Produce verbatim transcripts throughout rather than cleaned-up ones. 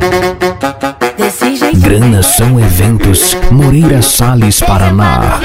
Desse jeito. Grana São Eventos, Moreira Salles, Paraná.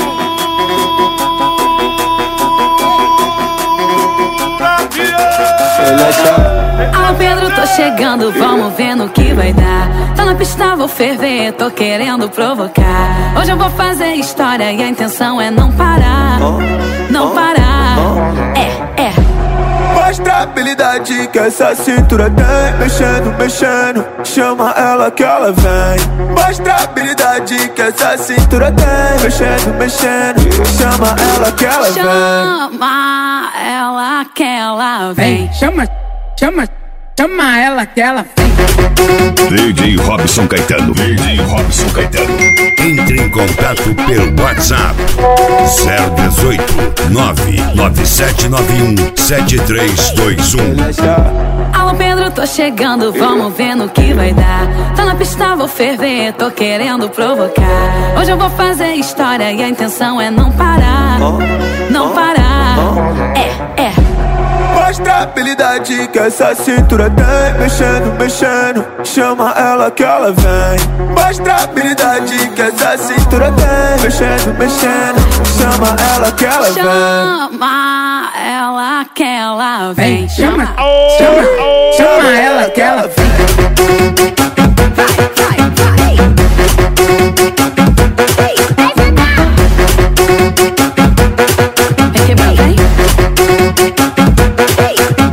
Alô Pedro, tô chegando, vamos ver no que vai dar. Tá na pista, vou ferver, tô querendo provocar. Hoje eu vou fazer história e a intenção é não parar. Não parar, é, é. Mostra a habilidade que essa cintura tem. Mexendo, mexendo, chama ela que ela vem. Mostra a habilidade que essa cintura tem. Mexendo, mexendo, chama ela que ela vem. Chama ela que ela vem. Vem, chama, chama, chama ela que ela vem. D J Robson Caetano. D J Robson Caetano. Entre em contato pelo WhatsApp zero dezoito, nove nove sete nove um, sete três dois um. Alô Pedro, tô chegando, vamos ver no que vai dar. Tá na pista, vou ferver, tô querendo provocar. Hoje eu vou fazer história e a intenção é não parar. Não parar, é, é. Mostra a habilidade que essa cintura tem. Mexendo, mexendo, chama ela que ela vem. Mostra a habilidade que essa cintura tem. Mexendo, mexendo, chama ela que ela vem. Chama ela que ela vem. Vem, chama, chama, chama ela que ela vem.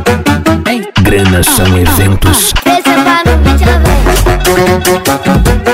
Grana São Eventos. Esse é para o beat, ela vem.